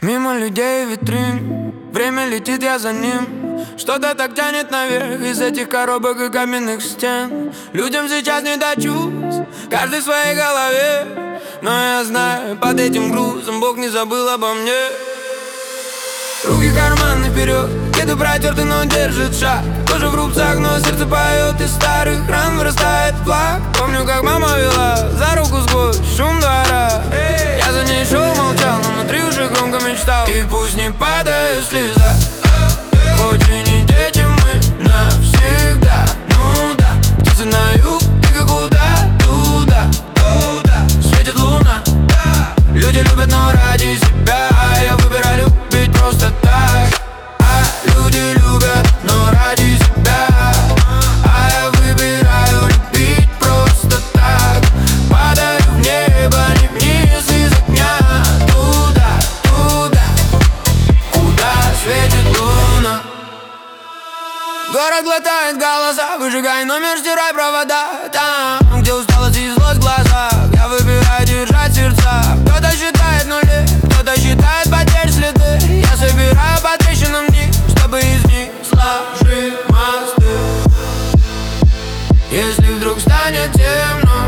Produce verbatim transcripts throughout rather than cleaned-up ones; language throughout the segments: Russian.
Мимо людей витрин, время летит, я за ним. Что-то так тянет наверх из этих коробок и каменных стен. Людям сейчас не до чувств, каждый в своей голове. Но я знаю, под этим грузом Бог не забыл обо мне. Руки в карманы вперед, где-то протерты, но держит шаг. Кожа в рубцах, но сердце поет, из старых ран вырастает флаг. Помню, как мама вела за руку сквозь шум двора. Я за ней шел, молчал, но внутри уже громко мечтал. И пусть не падает слеза, хоть и не дети мы навсегда. Ну да, птицы на юг, и куда? Туда, туда светит луна. Люди любят, но ради себя. Я выбираю любить просто так. А люди любят, но ради себя. А я выбираю любить просто так. Падаю в небо, не вниз из окна. Туда, туда, куда светит луна. Город глотает голоса, выжигай номер, стирай провода. Там, где усталость и злость в глазах, я выбираю держать сердца. Кто-то считает нули, кто-то считает потерь следы. Я собираю по трещинам дни, чтобы из них сложить мосты. Если вдруг станет темно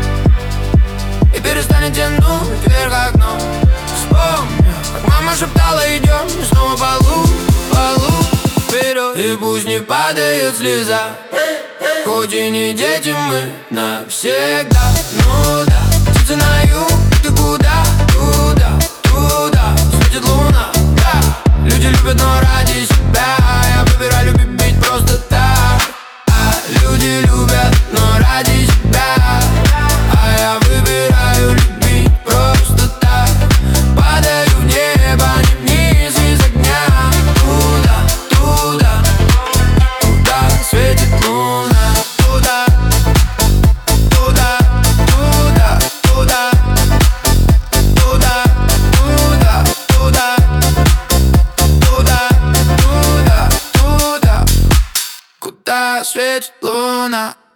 и перестанет тянуть вверх окно, вспомню, как мама шептала: идем, и снова по лугу, по лугу вперед. И пусть не падает слеза, хоть и не дети мы навсегда. Ну да, птицы на юг, ты куда? Туда, туда светит луна. Да, люди любят, но ради себя. Я выбираю любить просто так. А люди любят, но ради себя. А я выбираю любить просто так. Падаю в небо, не вниз из огня. Туда, туда, туда светит луна. Туда, туда, туда, туда, туда, туда, туда, туда, туда, туда, куда светит луна.